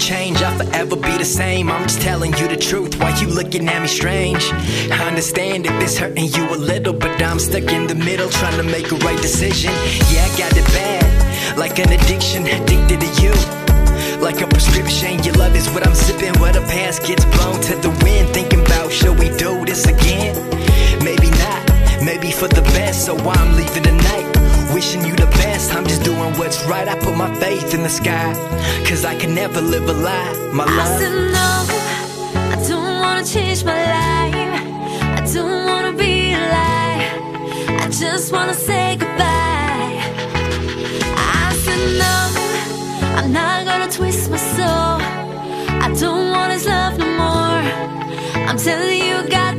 change, I'll forever be the same. I'm just telling you the truth, why you looking at me strange? I understand if it's hurting you a little, but I'm stuck in the middle trying to make a right decision. Yeah, I got it bad, like an addiction, addicted to you, like a prescription. Your love is what I'm sipping, where the past gets blown to the wind. Thinking about, should we do this again? Maybe not, maybe for the best, so I'm leaving tonight, wishing you the best. I'm just doing what's right, I put my faith in the sky, cause I can never live a lie, my love. I said no, I don't wanna change my life, I don't wanna be alive, I just wanna say goodbye. I said no, I'm not gonna twist my soul, I don't want his love no more. I'm telling you, God